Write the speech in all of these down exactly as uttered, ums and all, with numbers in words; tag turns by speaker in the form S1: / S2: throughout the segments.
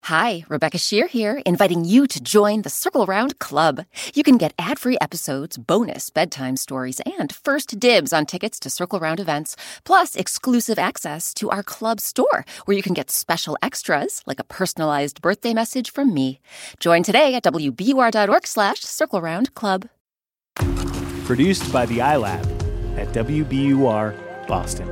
S1: Hi, Rebecca Shear here, inviting you to join the Circle Round Club. You can get ad-free episodes, bonus bedtime stories, and first dibs on tickets to Circle Round events, plus exclusive access to our club store, where you can get special extras, like a personalized birthday message from me. Join today at W B U R dot org slash Circle Round Club.
S2: Produced by the iLab at W B U R Boston.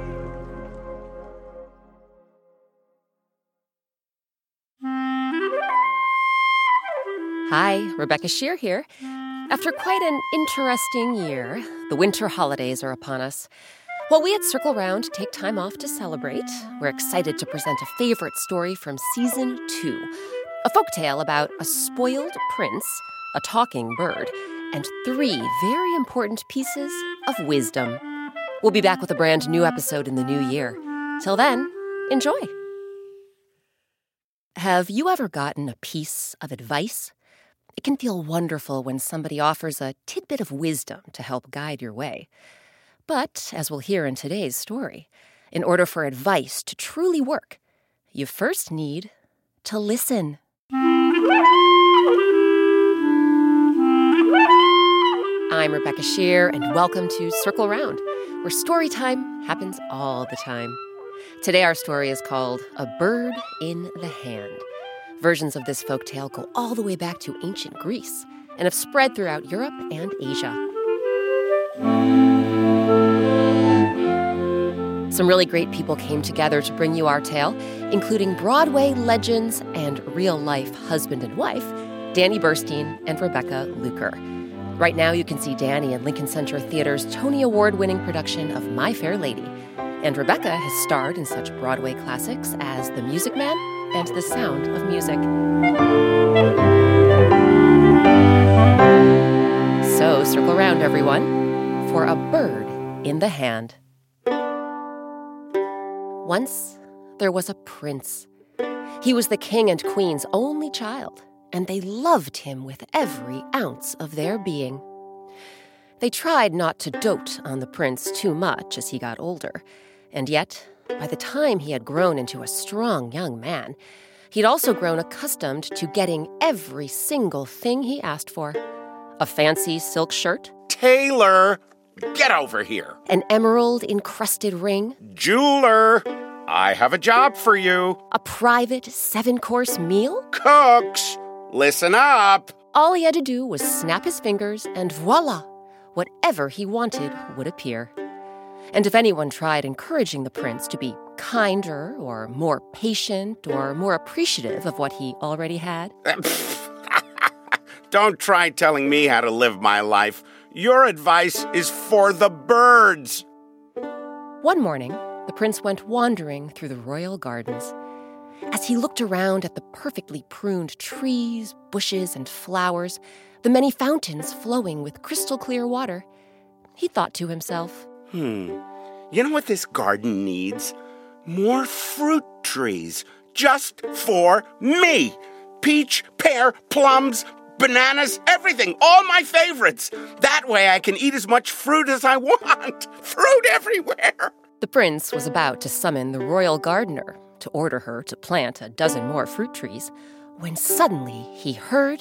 S1: Hi, Rebecca Shear here. After quite an interesting year, the winter holidays are upon us. While we at Circle Round take time off to celebrate, we're excited to present a favorite story from Season two, a folktale about a spoiled prince, a talking bird, and three very important pieces of wisdom. We'll be back with a brand new episode in the new year. Till then, enjoy. Have you ever gotten a piece of advice? It can feel wonderful when somebody offers a tidbit of wisdom to help guide your way. But, as we'll hear in today's story, in order for advice to truly work, you first need to listen. I'm Rebecca Shear, and welcome to Circle Round, where story time happens all the time. Today our story is called A Bird in the Hand. Versions of this folktale go all the way back to ancient Greece and have spread throughout Europe and Asia. Some really great people came together to bring you our tale, including Broadway legends and real-life husband and wife, Danny Burstein and Rebecca Luker. Right now you can see Danny in Lincoln Center Theater's Tony Award-winning production of My Fair Lady. And Rebecca has starred in such Broadway classics as The Music Man and The Sound of Music. So circle around, everyone, for A Bird in the Hand. Once, there was a prince. He was the king and queen's only child, and they loved him with every ounce of their being. They tried not to dote on the prince too much as he got older, and yet, by the time he had grown into a strong young man, he'd also grown accustomed to getting every single thing he asked for. A fancy silk shirt.
S3: Tailor, get over here.
S1: An emerald-encrusted ring.
S3: Jeweler, I have a job for you.
S1: A private seven-course meal.
S3: Cooks, listen up.
S1: All he had to do was snap his fingers, and voila, whatever he wanted would appear. And if anyone tried encouraging the prince to be kinder or more patient or more appreciative of what he already had...
S3: Don't try telling me how to live my life. Your advice is for the birds.
S1: One morning, the prince went wandering through the royal gardens. As he looked around at the perfectly pruned trees, bushes, and flowers, the many fountains flowing with crystal-clear water, he thought to himself,
S3: Hmm, you know what this garden needs? More fruit trees, just for me. Peach, pear, plums, bananas, everything, all my favorites. That way I can eat as much fruit as I want. Fruit everywhere.
S1: The prince was about to summon the royal gardener to order her to plant a dozen more fruit trees, when suddenly he heard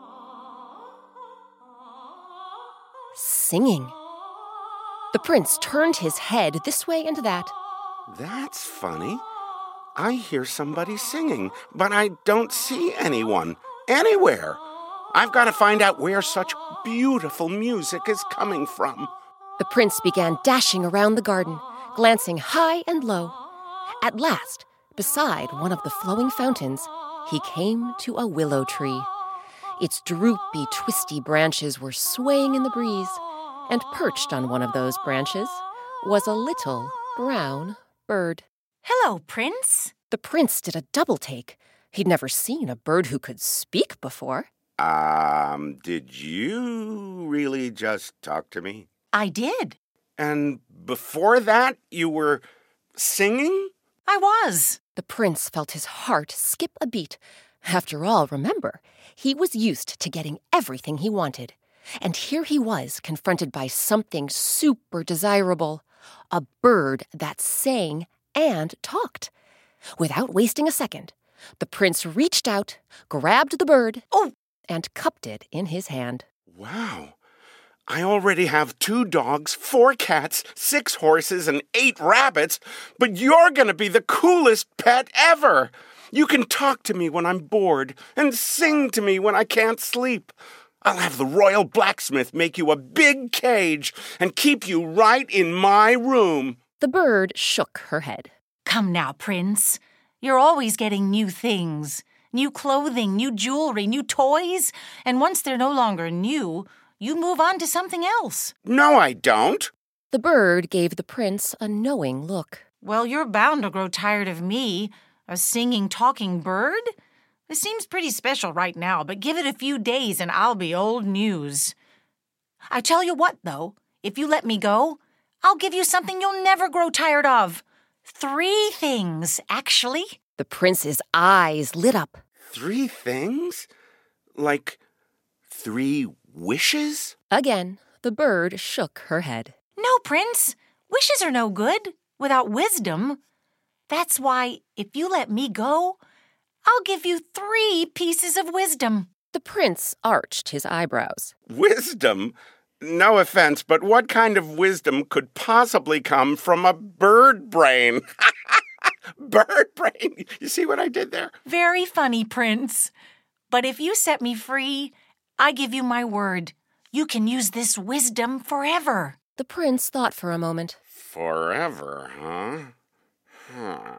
S1: singing. The prince turned his head this way and that.
S3: That's funny. I hear somebody singing, but I don't see anyone anywhere. I've got to find out where such beautiful music is coming from.
S1: The prince began dashing around the garden, glancing high and low. At last, beside one of the flowing fountains, he came to a willow tree. Its droopy, twisty branches were swaying in the breeze, and perched on one of those branches was a little brown bird.
S4: Hello, Prince.
S1: The prince did a double take. He'd never seen a bird who could speak before.
S3: Um, did you really just talk to me?
S4: I did.
S3: And before that, you were singing?
S4: I was.
S1: The prince felt his heart skip a beat. After all, remember, he was used to getting everything he wanted. And here he was, confronted by something super desirable, a bird that sang and talked. Without wasting a second, The prince reached out, grabbed the bird,
S4: Oh!
S1: and cupped it in his hand.
S3: Wow. I already have two dogs, four cats, six horses, and eight rabbits, but you're going to be the coolest pet ever. You can talk to me when I'm bored and sing to me when I can't sleep. I'll have the royal blacksmith make you a big cage and keep you right in my room.
S1: The bird shook her head.
S4: Come now, Prince. You're always getting new things. New clothing, new jewelry, new toys. And once they're no longer new, you move on to something else.
S3: No, I don't.
S1: The bird gave the prince a knowing look.
S4: Well, you're bound to grow tired of me, a singing, talking bird. It seems pretty special right now, but give it a few days and I'll be old news. I tell you what, though, if you let me go, I'll give you something you'll never grow tired of. Three things, actually.
S1: The prince's eyes lit up.
S3: Three things? Like three wishes?
S1: Again, the bird shook her head.
S4: No, Prince. Wishes are no good without wisdom. That's why, if you let me go, I'll give you three pieces of wisdom.
S1: The prince arched his eyebrows.
S3: Wisdom? No offense, but what kind of wisdom could possibly come from a bird brain? Bird brain. You see what I did there?
S4: Very funny, Prince. But if you set me free, I give you my word. You can use this wisdom forever.
S1: The prince thought for a moment.
S3: Forever, huh? Huh.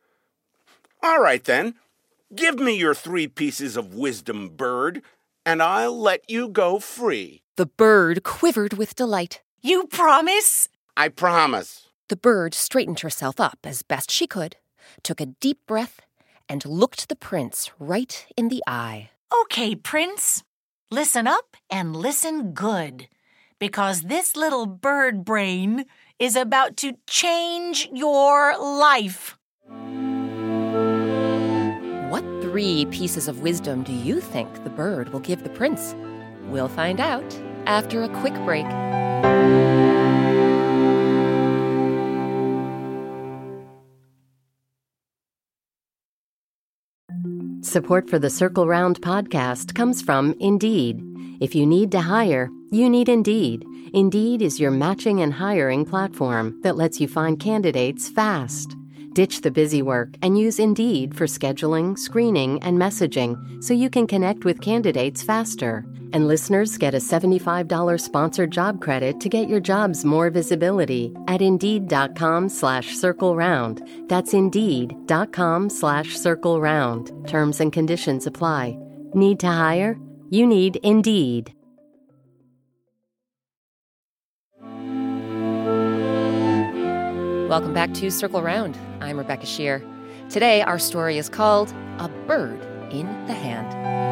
S3: All right, then. Give me your three pieces of wisdom, bird, and I'll let you go free.
S1: The bird quivered with delight.
S4: You promise?
S3: I promise.
S1: The bird straightened herself up as best she could, took a deep breath, and looked the prince right in the eye.
S4: Okay, Prince. Listen up and listen good, because this little bird brain is about to change your life.
S1: What three pieces of wisdom do you think the bird will give the prince? We'll find out after a quick break.
S5: Support for the Circle Round podcast comes from Indeed. If you need to hire, you need Indeed. Indeed is your matching and hiring platform that lets you find candidates fast. Ditch the busy work and use Indeed for scheduling, screening, and messaging so you can connect with candidates faster. And listeners get a seventy-five dollars sponsored job credit to get your jobs more visibility at Indeed.com slash Circle Round. That's Indeed.com slash Circle Round. Terms and conditions apply. Need to hire? You need Indeed.
S1: Welcome back to Circle Round. I'm Rebecca Shear. Today, our story is called A Bird in the Hand.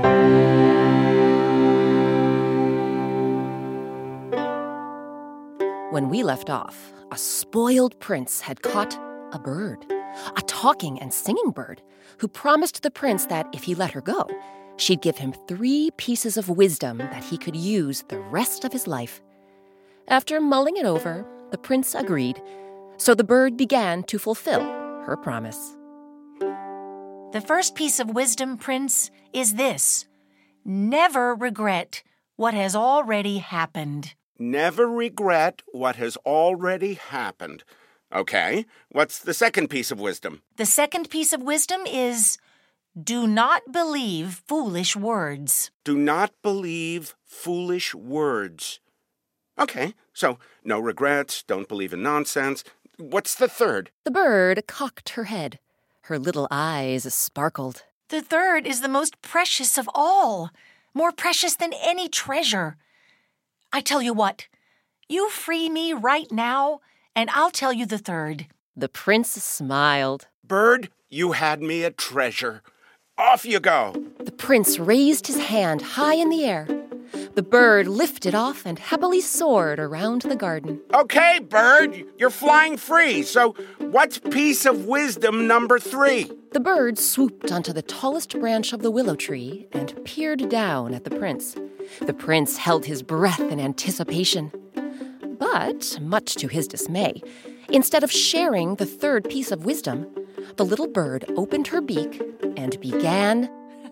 S1: When we left off, a spoiled prince had caught a bird, a talking and singing bird, who promised the prince that if he let her go, she'd give him three pieces of wisdom that he could use the rest of his life. After mulling it over, the prince agreed, so the bird began to fulfill her promise.
S4: The first piece of wisdom, Prince, is this. Never regret what has already happened.
S3: Never regret what has already happened. Okay, what's the second piece of wisdom?
S4: The second piece of wisdom is do not believe foolish words.
S3: Do not believe foolish words. Okay, so no regrets, don't believe in nonsense. What's the third?
S1: The bird cocked her head. Her little eyes sparkled.
S4: The third is the most precious of all, more precious than any treasure. I tell you what, you free me right now, and I'll tell you the third.
S1: The prince smiled.
S3: Bird, you had me at treasure. Off you go.
S1: The prince raised his hand high in the air. The bird lifted off and happily soared around the garden.
S3: Okay, bird, you're flying free. So what's piece of wisdom number three?
S1: The bird swooped onto the tallest branch of the willow tree and peered down at the prince. The prince held his breath in anticipation. But, much to his dismay, instead of sharing the third piece of wisdom, the little bird opened her beak and began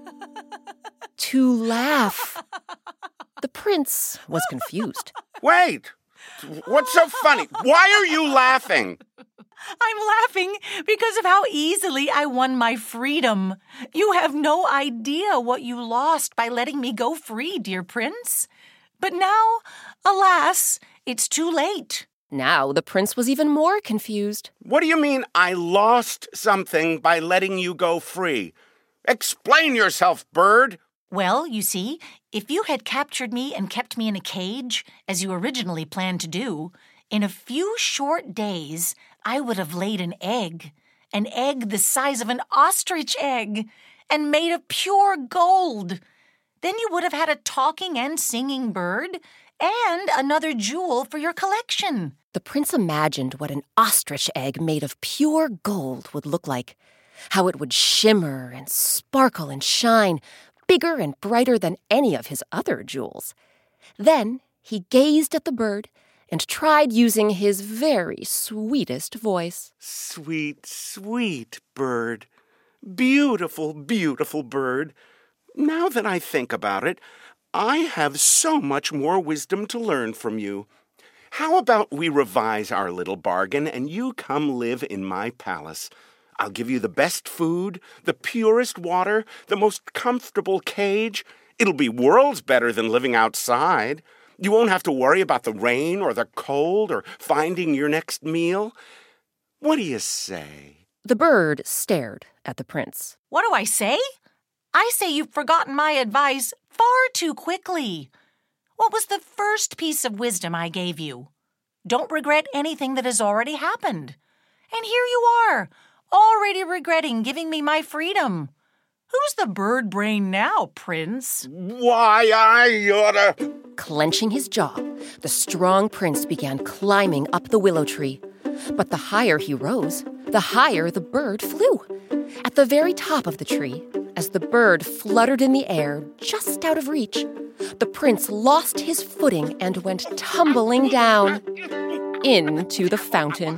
S1: to laugh. The prince was confused.
S3: Wait! What's so funny? Why are you laughing?
S4: I'm laughing because of how easily I won my freedom. You have no idea what you lost by letting me go free, dear prince. But now, alas, it's too late.
S1: Now the prince was even more confused.
S3: What do you mean I lost something by letting you go free? Explain yourself, bird.
S4: Well, you see, if you had captured me and kept me in a cage, as you originally planned to do, in a few short days, I would have laid an egg, an egg the size of an ostrich egg, and made of pure gold. Then you would have had a talking and singing bird and another jewel for your collection.
S1: The prince imagined what an ostrich egg made of pure gold would look like, how it would shimmer and sparkle and shine, bigger and brighter than any of his other jewels. Then he gazed at the bird and tried using his very sweetest voice.
S3: Sweet, sweet bird. Beautiful, beautiful bird. Now that I think about it, I have so much more wisdom to learn from you. How about we revise our little bargain and you come live in my palace? I'll give you the best food, the purest water, the most comfortable cage. It'll be worlds better than living outside. You won't have to worry about the rain or the cold or finding your next meal. What do you say?
S1: The bird stared at the prince.
S4: What do I say? I say you've forgotten my advice far too quickly. What was the first piece of wisdom I gave you? Don't regret anything that has already happened. And here you are, already regretting giving me my freedom. Who's the bird brain now, Prince?
S3: Why, I oughta...
S1: Clenching his jaw, the strong prince began climbing up the willow tree. But the higher he rose, the higher the bird flew. At the very top of the tree, as the bird fluttered in the air just out of reach, the prince lost his footing and went tumbling down into the fountain.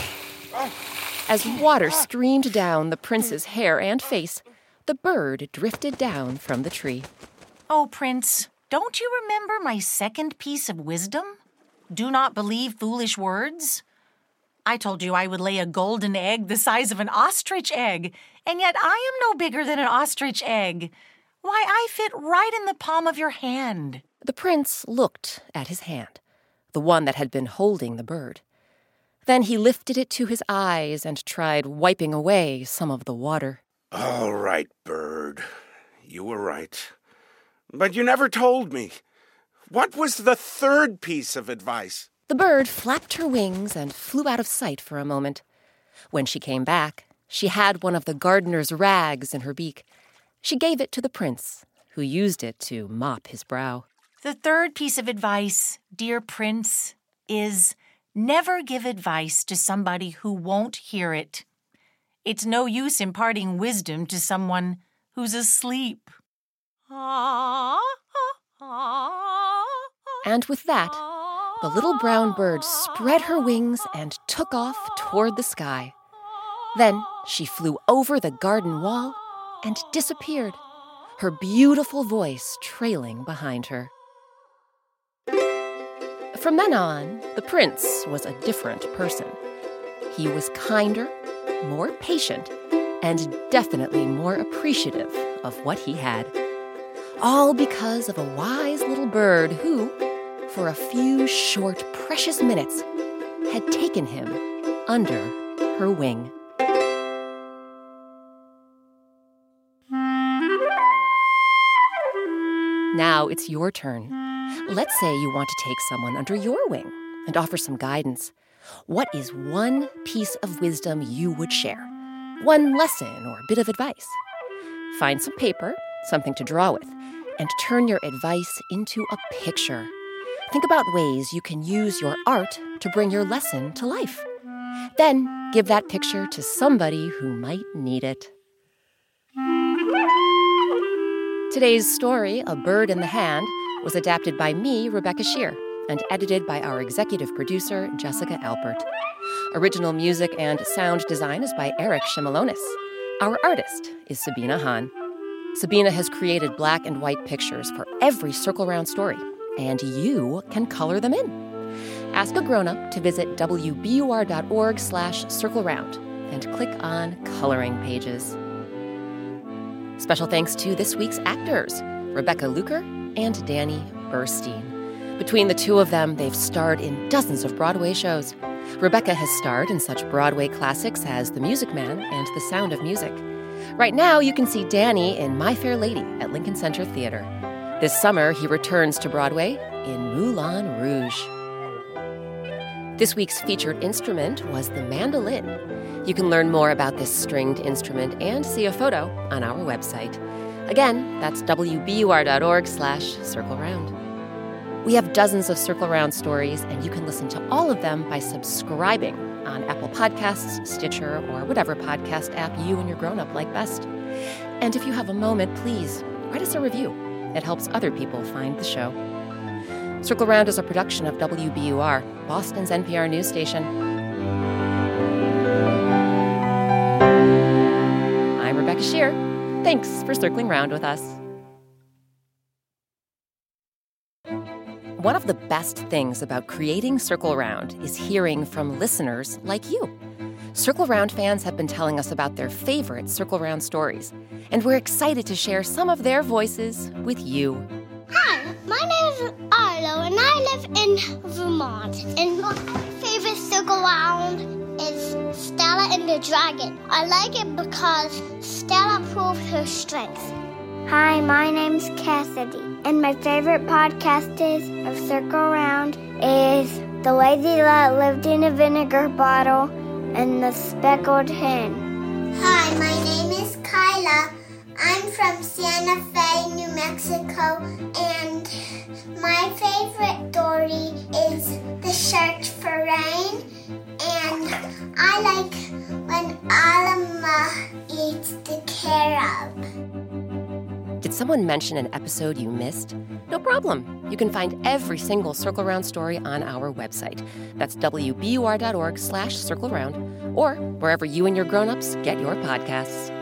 S1: As water streamed down the prince's hair and face, the bird drifted down from the tree.
S4: Oh, Prince, don't you remember my second piece of wisdom? Do not believe foolish words. I told you I would lay a golden egg the size of an ostrich egg, and yet I am no bigger than an ostrich egg. Why, I fit right in the palm of your hand.
S1: The prince looked at his hand, the one that had been holding the bird. Then he lifted it to his eyes and tried wiping away some of the water.
S3: All right, bird. You were right. But you never told me. What was the third piece of advice?
S1: The bird flapped her wings and flew out of sight for a moment. When she came back, she had one of the gardener's rags in her beak. She gave it to the prince, who used it to mop his brow.
S4: The third piece of advice, dear Prince, is never give advice to somebody who won't hear it. It's no use imparting wisdom to someone who's asleep.
S1: And with that, the little brown bird spread her wings and took off toward the sky. Then she flew over the garden wall and disappeared, her beautiful voice trailing behind her. From then on, the prince was a different person. He was kinder, more patient, and definitely more appreciative of what he had. All because of a wise little bird who, for a few short, precious minutes, had taken him under her wing. Now it's your turn. Let's say you want to take someone under your wing and offer some guidance. What is one piece of wisdom you would share? One lesson or bit of advice? Find some paper, something to draw with, and turn your advice into a picture. Think about ways you can use your art to bring your lesson to life. Then give that picture to somebody who might need it. Today's story, A Bird in the Hand, was adapted by me, Rebecca Shear, and edited by our executive producer, Jessica Alpert. Original music and sound design is by Eric Shimalonis. Our artist is Sabina Hahn. Sabina has created black and white pictures for every Circle Round story, and you can color them in. Ask a grown-up to visit W B U R dot org slash circle round and click on Coloring Pages. Special thanks to this week's actors, Rebecca Luker and Danny Burstein. Between the two of them, they've starred in dozens of Broadway shows. Rebecca has starred in such Broadway classics as The Music Man and The Sound of Music. Right now, you can see Danny in My Fair Lady at Lincoln Center Theater. This summer, he returns to Broadway in Moulin Rouge. This week's featured instrument was the mandolin. You can learn more about this stringed instrument and see a photo on our website. Again, that's W B U R dot org slash circle round. We have dozens of Circle Round stories, and you can listen to all of them by subscribing on Apple Podcasts, Stitcher, or whatever podcast app you and your grown-up like best. And if you have a moment, please write us a review. It helps other people find the show. Circle Round is a production of W B U R, Boston's N P R news station. I'm Rebecca Shear. Thanks for circling round with us. One of the best things about creating Circle Round is hearing from listeners like you. Circle Round fans have been telling us about their favorite Circle Round stories, and we're excited to share some of their voices with you.
S6: Hi, my name is Arlo, and I live in Vermont. And my favorite Circle Round is Stella and the Dragon. I like it because Stella proved her strength.
S7: Hi, my name's Cassidy, and my favorite podcast is of Circle Round is The Lazy Lot Lived in a Vinegar Bottle and The Speckled Hen.
S6: Hi, my name is Kyla. I'm from Santa Fe, New Mexico, and my favorite story is The Search for Rain, and I like when Alma eats the carob.
S1: Did someone mention an episode you missed? No problem. You can find every single Circle Round story on our website. That's W B U R dot org slash circle round, or wherever you and your grown-ups get your podcasts.